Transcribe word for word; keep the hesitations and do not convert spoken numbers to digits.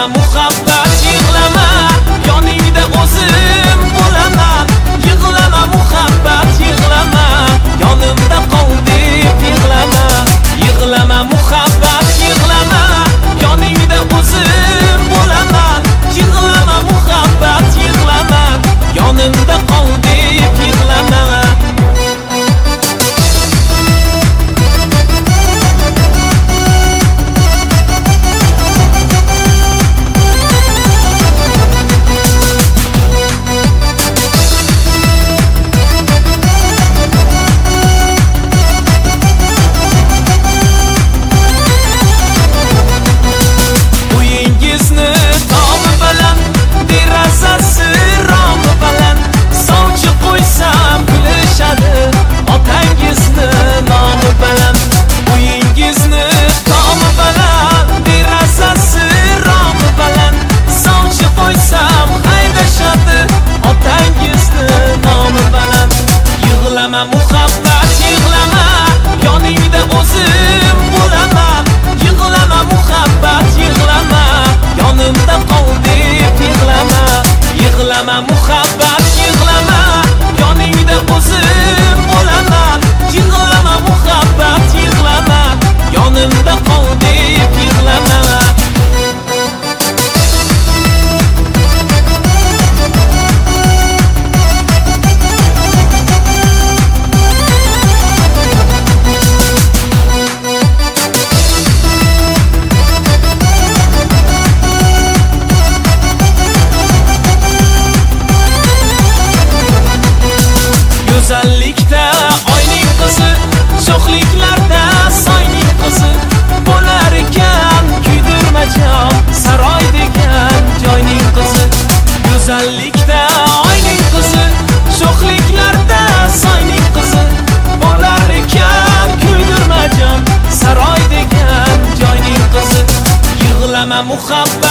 Yig'lama muhabbat, yig'lama, yoningda o'zim bo'laman. Yig'lama muhabbat, yig'lama, yonimda qol deb yig'lama. Yig'lama muhabbat, yig'lama, yoningda o'zim bo'laman. Yig'lama muhabbat, yig'lama, yonimda qol deb yig'lama. Yig'lama muhabbat, yig'lama, yoningda o'zim bo'laman. Yig'lama muhabbat, yig'lama, yonimda qol deb yig'lama. Yig'lama muhabbat, yig'lama, yoningda o'zim bo'laman. Yig'lama muhabbat, yig'lama, yonimda qol deb yig'lama. Go'zallikda oyning qizi, sho'xliklarda soyning qizi, bo'lar ekan kuydirmajon saroy degan joyning qizi. Go'zallikda oyning qizi, sho'xliklarda soyning qizi, bo'lar ekan kuydirmajon saroy degan joyning qizi. Yig'lama muhabbat,